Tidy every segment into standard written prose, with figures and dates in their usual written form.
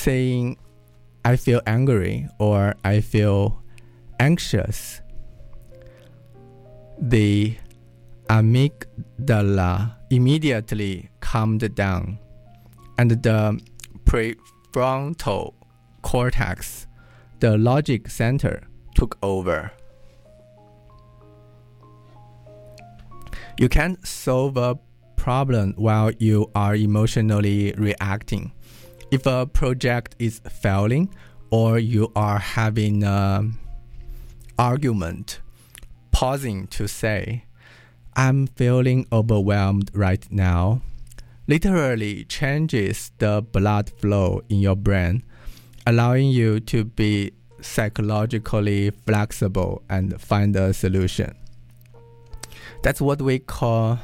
saying I feel angry or I feel anxious, the amygdala immediately calmed down and the prefrontal cortex, the logic center, took over. You can't solve a problem while you are emotionally reacting. If a project is failing or you are having an argument, pausing to say, I'm feeling overwhelmed right now, literally changes the blood flow in your brain, allowing you to be psychologically flexible and find a solution. That's what we call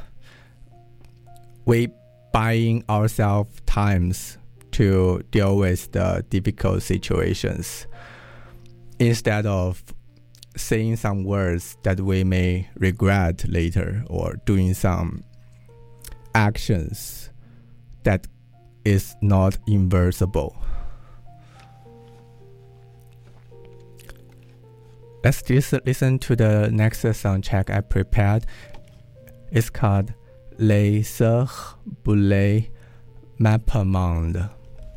buying ourselves times to deal with the difficult situations, instead of saying some words that we may regret later or doing some actions that is not inversible. Let's just listen to the next soundtrack I prepared. It's called Les Sœurs Boulay Mappamonde.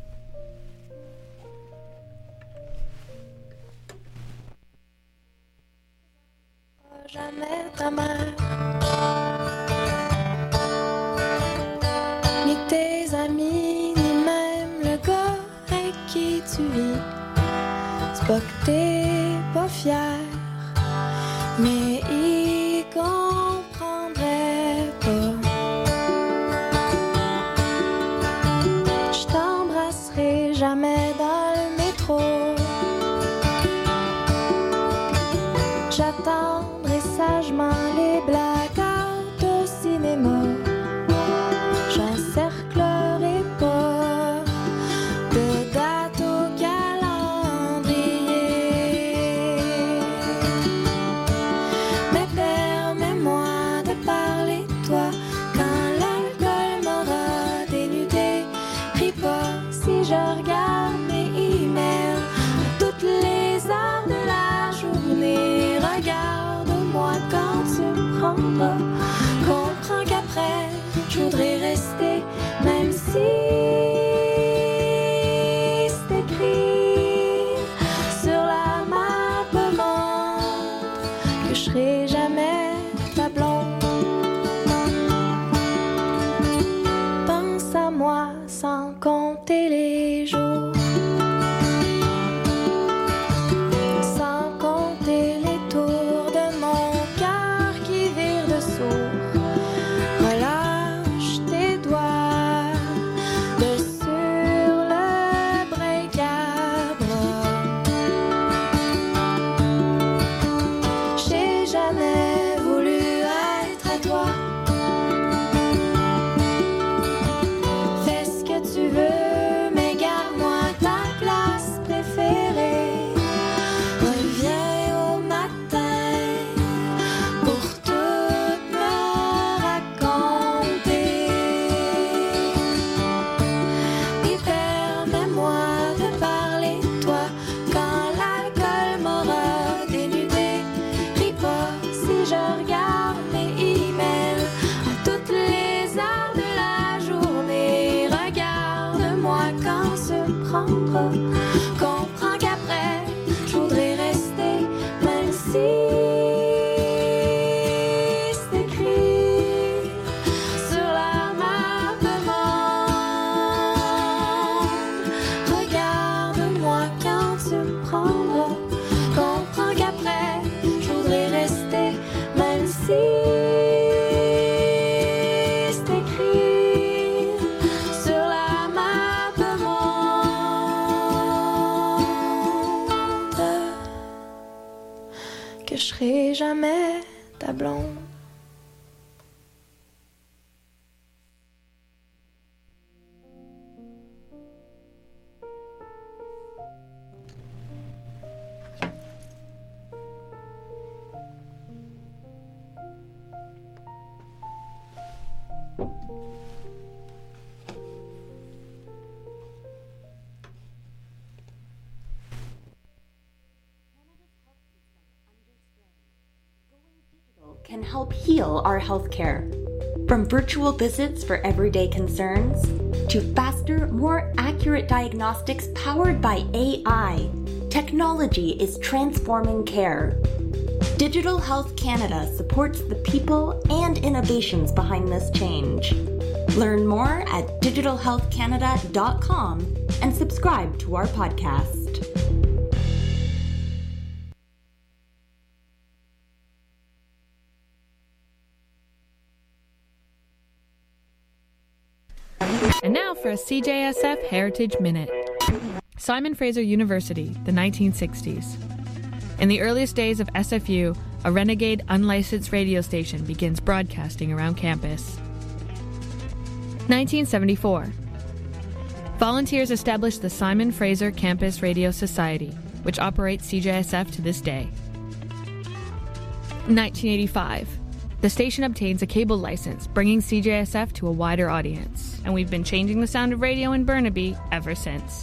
Jamais ta mère, ni tes amis, ni même le gars avec qui tu vis. C'est pas que t'es pas fier, mais il comprendrait pas. Je t'embrasserai jamais dans le métro. J'attendrai sagement les blackouts au cinéma. J'encerclerai pas de date au calendrier. Mais permets-moi de parler de toi quand l'alcool m'aura dénudé. Ris pas si je regarde mes emails à toutes les heures de la journée. Regarde-moi quand tu me prendras. Comprends qu'après, je voudrais rester, même si c'est écrit sur la map monde que je serai jamais ta blonde. Pense à moi sans compter les jours. Relâche tes doigts de sur le break-à-bras. J'ai jamais voulu être à toi. Fais ce que tu veux, mais garde-moi ta place préférée. Reviens au matin pour tout me raconter. Et permets-moi de parler de toi quand l'alcool m'aura dénudé. Ris pas si je regarde mes emails à toutes les heures de la journée. Regarde-moi quand se prendra. Comprends qu'après, je voudrais rester, même si c'est écrit sur la map monde. Regarde-moi quand tu me prendras. Comprends qu'après, je voudrais rester, même si c'est écrit sur la map monde que je serai jamais ta blonde. can help heal our healthcare. From virtual visits for everyday concerns to faster, more accurate diagnostics powered by AI, technology is transforming care. Digital Health Canada supports the people and innovations behind this change. Learn more at digitalhealthcanada.com and subscribe to our podcast. And now for a CJSF Heritage Minute. Simon Fraser University, the 1960s. In the earliest days of SFU, a renegade unlicensed radio station begins broadcasting around campus. 1974. Volunteers established the Simon Fraser Campus Radio Society, which operates CJSF to this day. 1985. The station obtains a cable license, bringing CJSF to a wider audience, and we've been changing the sound of radio in Burnaby ever since.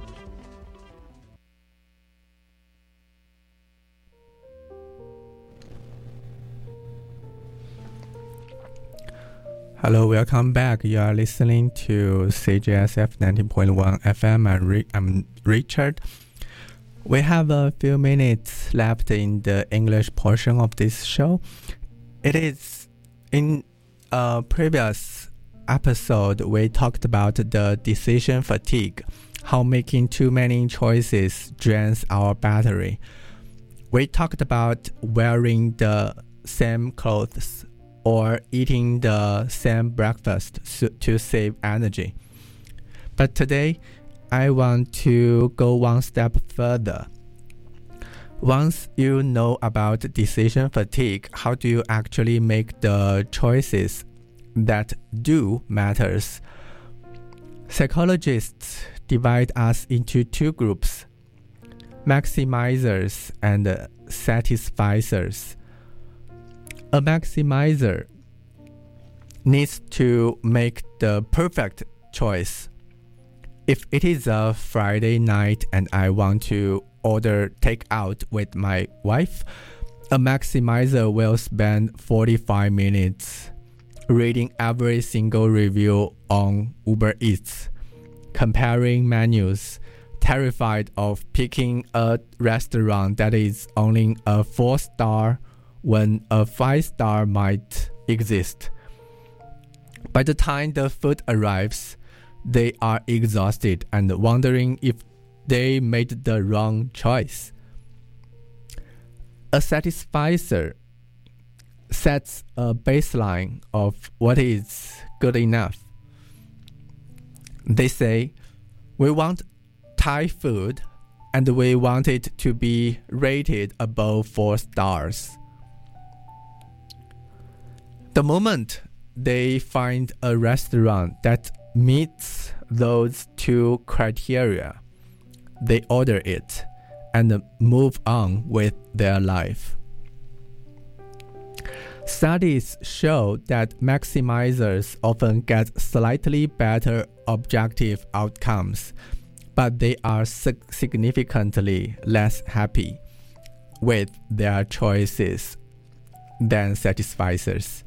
Hello, welcome back. You are listening to CJSF 90.1 FM. I'm Richard. We have a few minutes left in the English portion of this show. It is in a previous episode, we talked about the decision fatigue, how making too many choices drains our battery. We talked about wearing the same clothes or eating the same breakfast to save energy. But today, I want to go one step further. Once you know about decision fatigue, how do you actually make the choices that do matters? Psychologists divide us into two groups, maximizers and satisficers. A maximizer needs to make the perfect choice. If it is a Friday night and I want to order takeout with my wife, a maximizer will spend 45 minutes reading every single review on Uber Eats, comparing menus, terrified of picking a restaurant that is only a 4-star when a 5-star might exist. By the time the food arrives, they are exhausted and wondering if they made the wrong choice. A satisficer sets a baseline of what is good enough. They say, we want Thai food and we want it to be rated above 4 stars. The moment they find a restaurant that meets those two criteria, they order it and move on with their life. Studies show that maximizers often get slightly better objective outcomes, but they are significantly less happy with their choices than satisficers.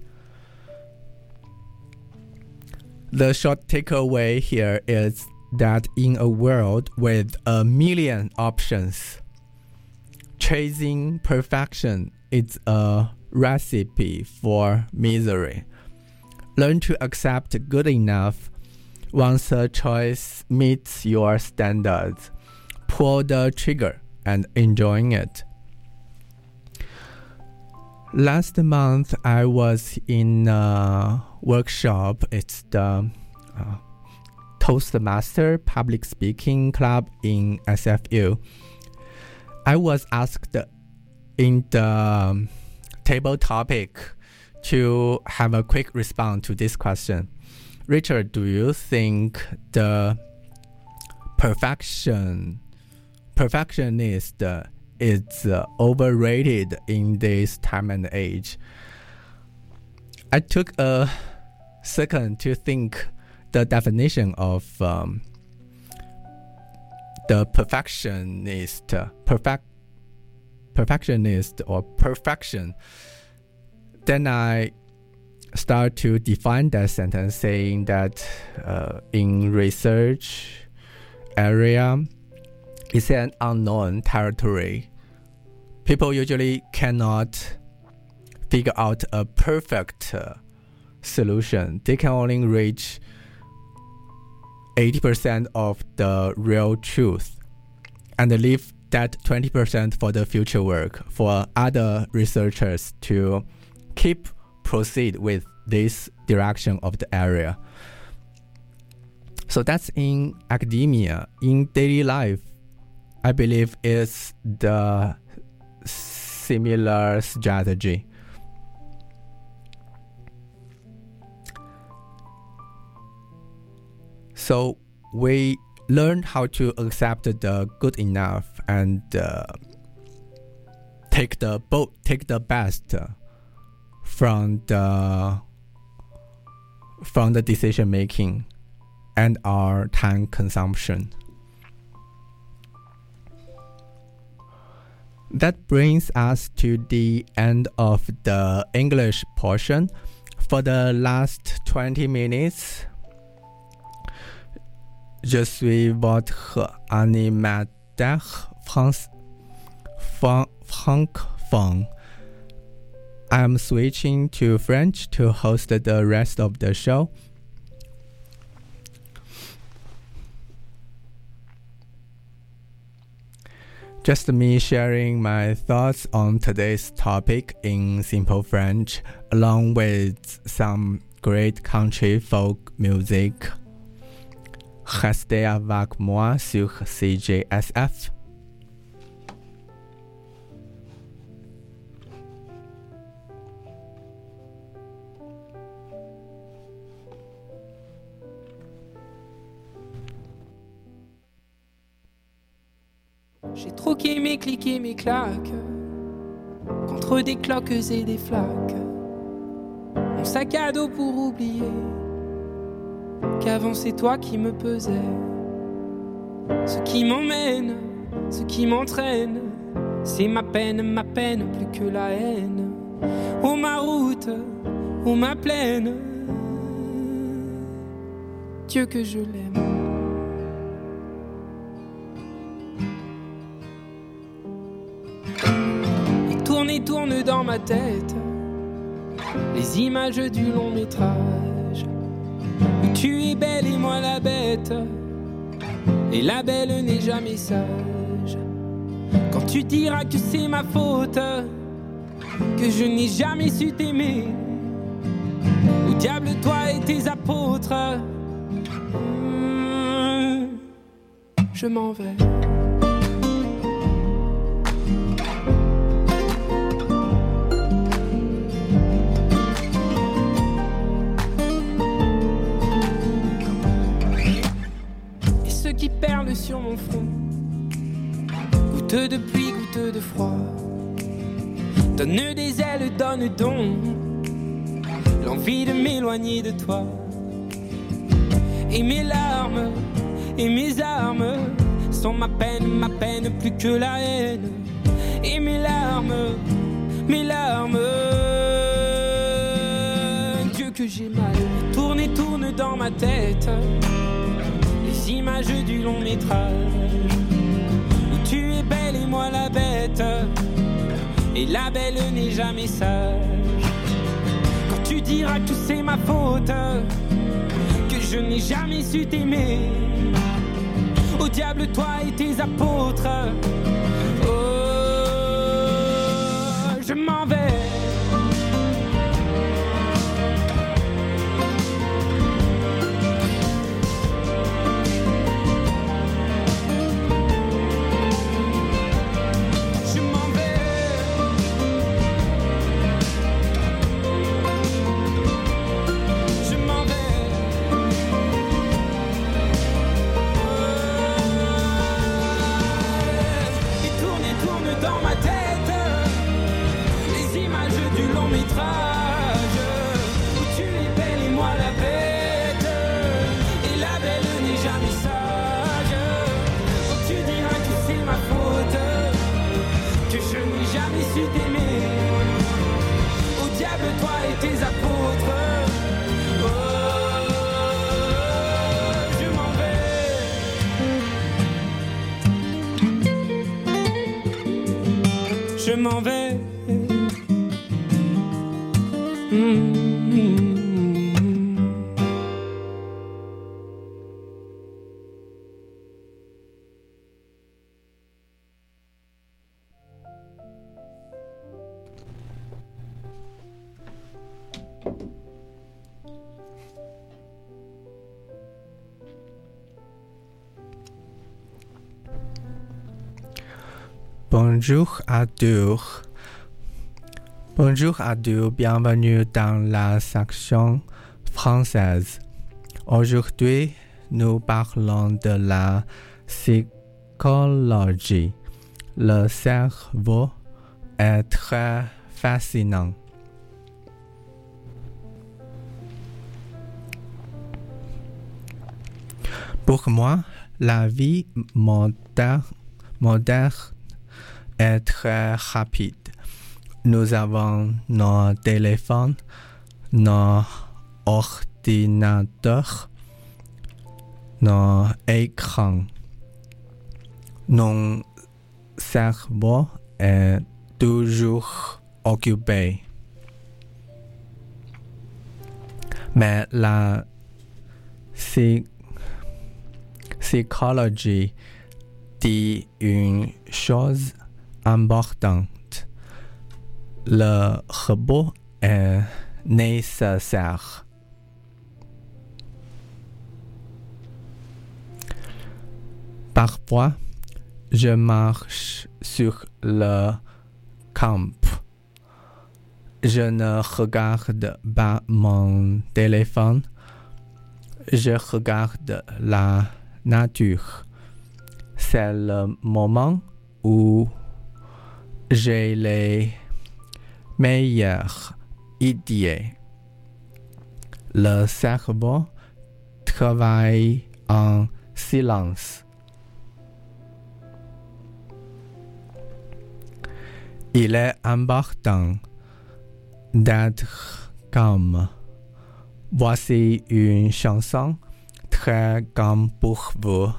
The short takeaway here is that in a world with a million options, chasing perfection is a recipe for misery. Learn to accept good enough once a choice meets your standards. Pull the trigger and enjoy it. Last month, I was in a workshop. It's the Toastmaster Public Speaking Club in SFU. I was asked in the table topic to have a quick response to this question. Richard, do you think the perfectionist is overrated in this time and age? I took a second to think the definition of the perfectionist or perfection. then I start to define that sentence, saying that in research area, it's an unknown territory. People usually cannot figure out a perfect solution. They can only reach 80% of the real truth and leave that 20% for the future work, for other researchers to proceed with this direction of the area. So that's in academia. In daily life, I believe it's the similar strategy. So we learn how to accept the good enough and take the best from the decision making and our time consumption. That brings us to the end of the English portion. For the last 20 minutes, je suis votre animateur francophone. I'm switching to French to host the rest of the show. Just me sharing my thoughts on today's topic in simple French, along with some great country folk music. Restez avec moi sur CJSF. J'ai troqué mes clics et mes claques contre des cloques et des flaques. Mon sac à dos pour oublier qu'avant c'est toi qui me pesais. Ce qui m'emmène, ce qui m'entraîne, c'est ma peine plus que la haine. Oh ma route, oh ma plaine, Dieu que je l'aime. Tourne dans ma tête les images du long métrage où tu es belle et moi la bête, et la belle n'est jamais sage. Quand tu diras que c'est ma faute, que je n'ai jamais su t'aimer, au diable toi et tes apôtres, je m'en vais. Qui perle sur mon front, goutte de pluie, goutte de froid, donne des ailes, donne donc l'envie de m'éloigner de toi. Et mes larmes et mes armes sont ma peine plus que la haine. Et mes larmes, Dieu que j'ai mal. Tourne dans ma tête les images du long métrage où tu es belle et moi la bête, et la belle n'est jamais sage. Quand tu diras que c'est ma faute, que je n'ai jamais su t'aimer, au diable toi et tes apôtres, oh, je m'en vais. Jamais su t'aimer, au diable toi je m'en vais. Bonjour à tous. Bonjour à tous, bienvenue dans la section française. Aujourd'hui, nous parlons de la psychologie. Le cerveau est très fascinant. Pour moi, la vie moderne est très rapide. Nous avons nos téléphones, nos ordinateurs, nos écrans. Nos cerveaux est toujours occupé. Mais la psychologie dit une chose importante. Le repos est nécessaire. Parfois, je marche sur le camp. Je ne regarde pas mon téléphone. Je regarde la nature. C'est le moment où j'ai les meilleures idées. Le cerveau travaille en silence. Il est important d'être calme. Voici une chanson très calme pour vous.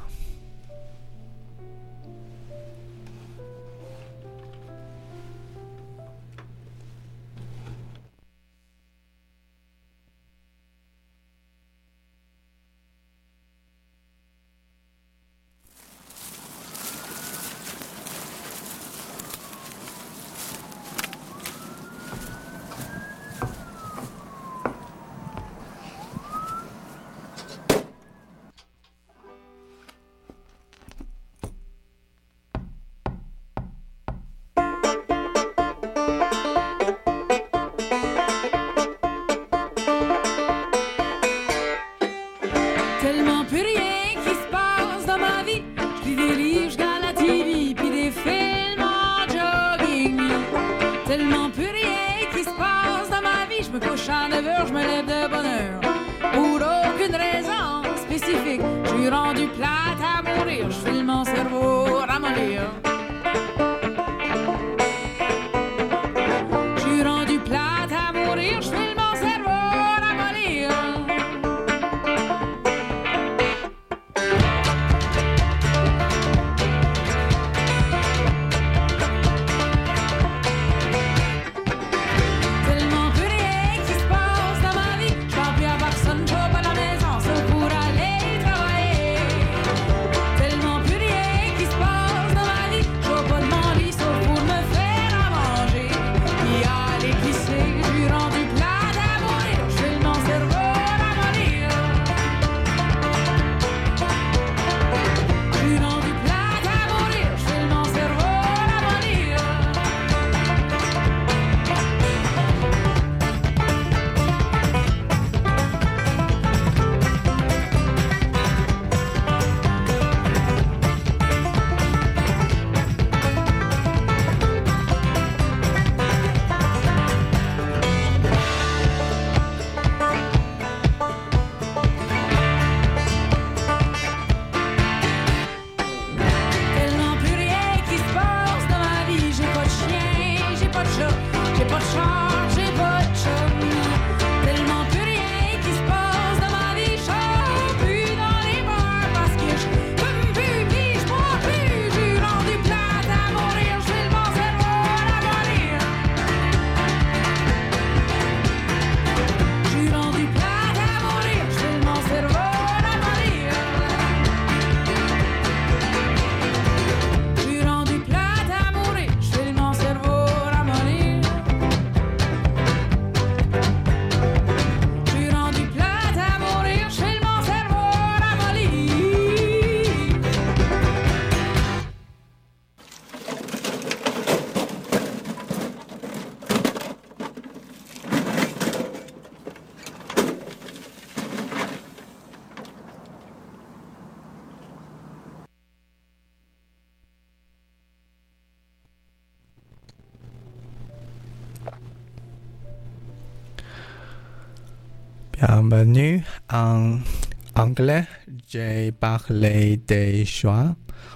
Tellement plus rien qui se passe dans ma vie. Je lis des livres, je regarde la TV, puis des films en jogging. Tellement plus rien qui se passe dans ma vie. Je me couche à 9h, je me lève de bonne heure. Pour aucune raison spécifique, je suis rendu plate à mourir. Je file mon cerveau ramollir. Je suis rendu plate à mourir. Je file mon cerveau ramollir. Tellement plus rien qui se passe dans ma vie. Je parle plus à personne, je vais pas à la maison, sauf pour aller travailler. Bienvenue en anglais. J'ai parlé des choix.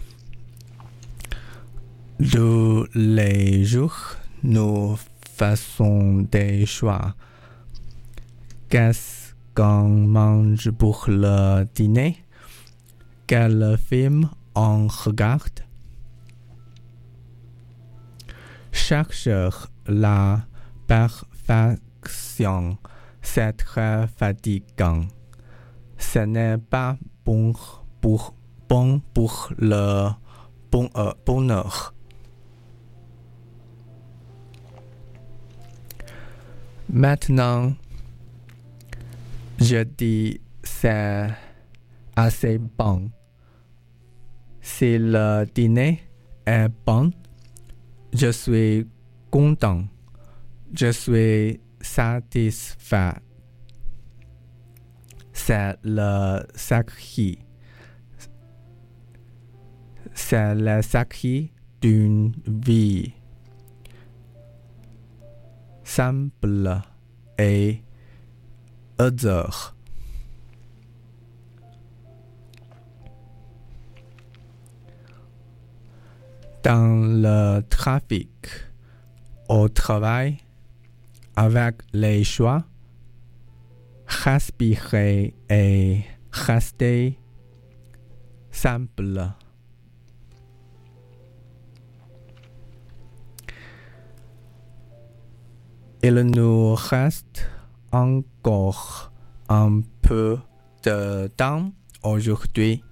Tous les jours, nous faisons des choix. Qu'est-ce qu'on mange pour le dîner? Quel film on regarde? Chercher la perfection, c'est très fatigant. Ce n'est pas bon pour le bonheur. Maintenant, je dis c'est assez bon. Si le dîner est bon, je suis content. Je suis satisfait. C'est le sacré. C'est le sacré d'une vie simple et heureuse. Dans le trafic, au travail, avec les choix, respirer et rester simple. Il nous reste encore un peu de temps aujourd'hui.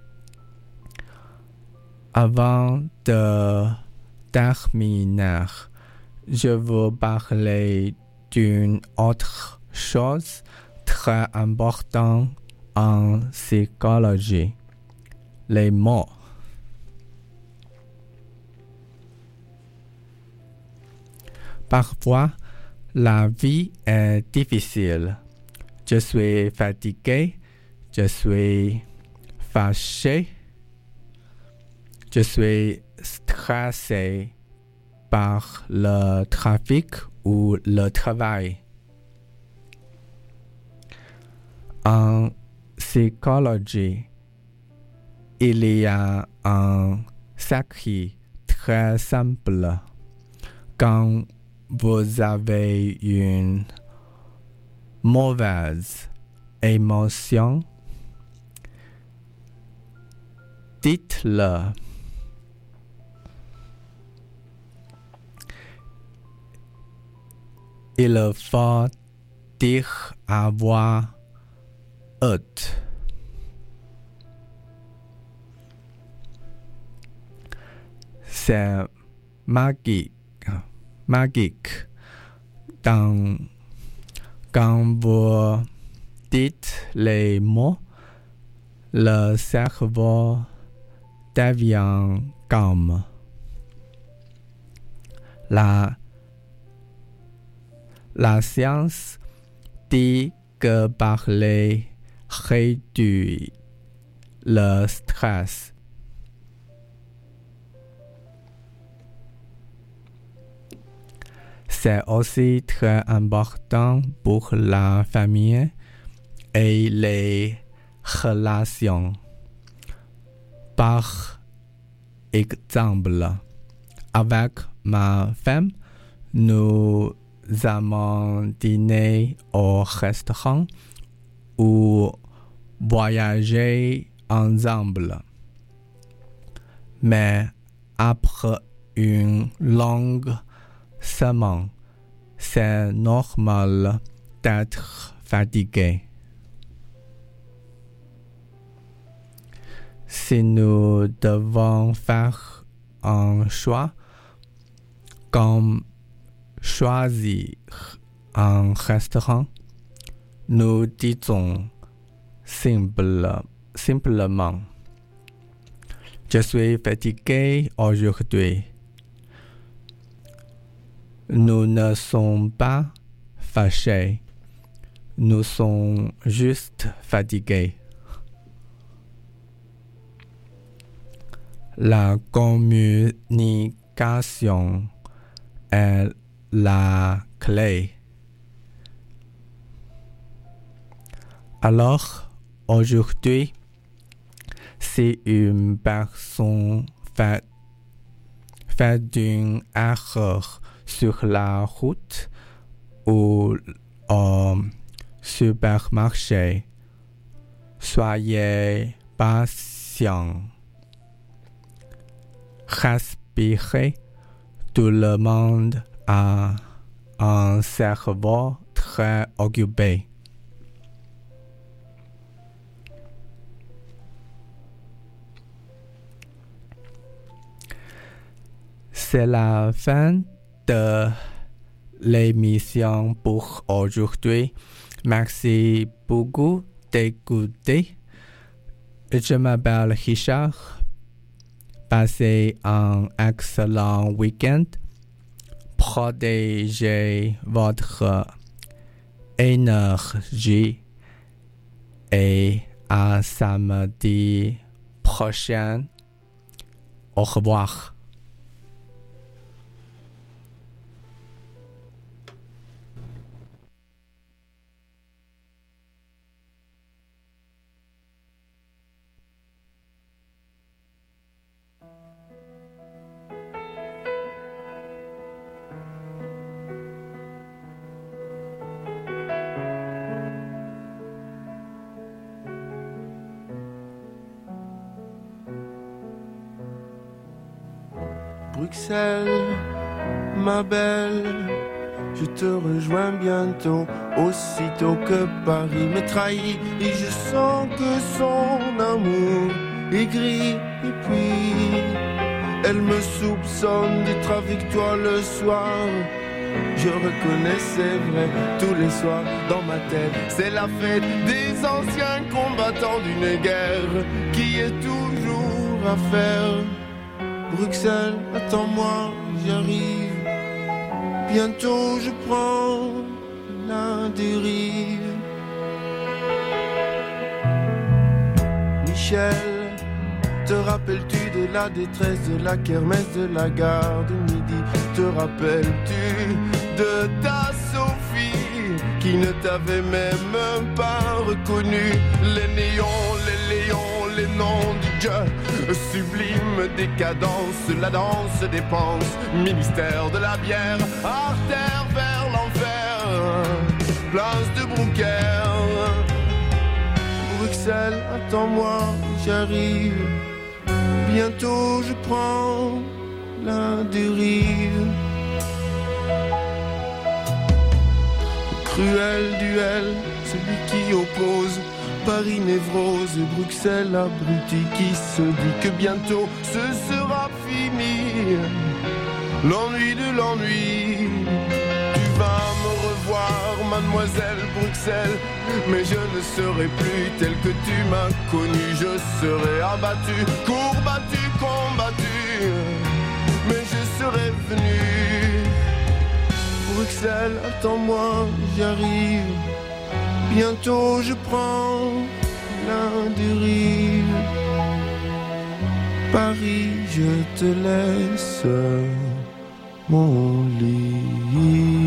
Avant de terminer, je veux parler d'une autre chose très importante en psychologie, les mots. Parfois, la vie est difficile. Je suis fatigué, je suis fâché, je suis stressé par le trafic ou le travail. En psychologie, il y a un secret très simple. Quand vous avez une mauvaise émotion, dites-le. Il faut dire à voix haute. C'est magique. Quand vous dites les mots, le cerveau devient calme. La science dit que parler réduit le stress. C'est aussi très important pour la famille et les relations. Par exemple, avec ma femme, nous avons dîné au restaurant ou voyagé ensemble. Mais après une longue semaine, c'est normal d'être fatigué. Si nous devons faire un choix, comme choisir un restaurant, nous disons simplement « Je suis fatigué aujourd'hui ». Nous ne sommes pas fâchés, nous sommes juste fatigués. La communication est la clé. Alors, aujourd'hui, si une personne fait d'une erreur sur la route ou au supermarché, soyez patient. Respirez. Tout le monde a un cerveau très occupé. C'est la fin de l'émission pour aujourd'hui. Merci beaucoup d'écouter. Je m'appelle Richard. Passez un excellent week-end. Protégez votre énergie et à samedi prochain. Au revoir. Bruxelles, ma belle, je te rejoins bientôt, aussitôt que Paris me trahit et je sens que son amour est gris. Et puis, elle me soupçonne d'être avec toi le soir. Je reconnais, c'est vrai, tous les soirs dans ma tête, c'est la fête des anciens combattants d'une guerre qui est toujours à faire. Bruxelles, attends-moi, j'arrive. Bientôt je prends la dérive. Michel, te rappelles-tu de la détresse de la kermesse de la gare de midi? Te rappelles-tu de ta Sophie qui ne t'avait même pas reconnu? Les néons, les léons, les noms du Dieu sublime décadence, la danse des penses, ministère de la bière, artère vers l'enfer, place de Brouckère. Bruxelles, attends-moi, j'arrive. Bientôt je prends la dérive. Cruel duel, celui qui oppose Paris névrose et Bruxelles abruti qui se dit que bientôt ce sera fini. L'ennui de l'ennui. Tu vas me revoir, mademoiselle Bruxelles, mais je ne serai plus tel que tu m'as connu. Je serai abattu, courbattu, combattu, mais je serai venu. Bruxelles, attends-moi, j'arrive. Bientôt je prends la dérive. Paris, je te laisse mon lit.